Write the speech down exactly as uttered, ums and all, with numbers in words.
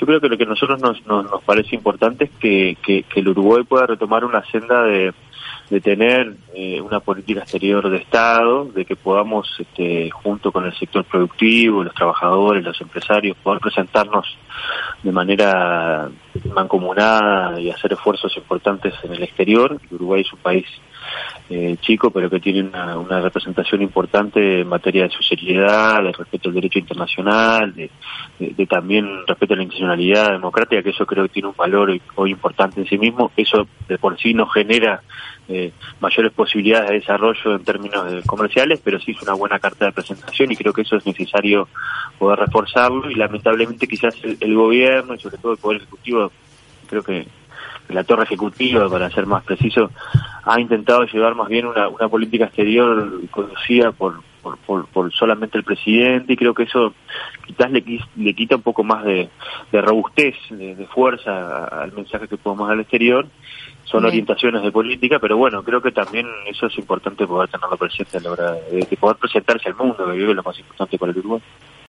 Yo creo que lo que a nosotros nos, nos, nos parece importante es que, que, que el Uruguay pueda retomar una senda de, de tener eh, una política exterior de Estado, de que podamos, este, junto con el sector productivo, los trabajadores, los empresarios, poder presentarnos de manera mancomunada y hacer esfuerzos importantes en el exterior. Uruguay es un país eh, chico, pero que tiene una, una representación importante en materia de su seriedad, de respeto al derecho internacional, de, de, de también respeto a la institucionalidad democrática, que eso creo que tiene un valor hoy, hoy importante en sí mismo. Eso de por sí no genera eh, mayores posibilidades de desarrollo en términos de comerciales, pero sí es una buena carta de presentación y creo que eso es necesario poder reforzarlo, y lamentablemente quizás el, el gobierno y sobre todo el Poder Ejecutivo, creo que la torre ejecutiva, para ser más preciso, ha intentado llevar más bien una, una política exterior conducida por, por, por, por solamente el presidente, y creo que eso quizás le, le quita un poco más de, de robustez, de, de fuerza al mensaje que podemos dar al exterior. Son Bien. orientaciones de política, pero bueno, creo que también eso es importante poder tenerlo presente a la hora de, de poder presentarse al mundo, que vive lo más importante para el Uruguay.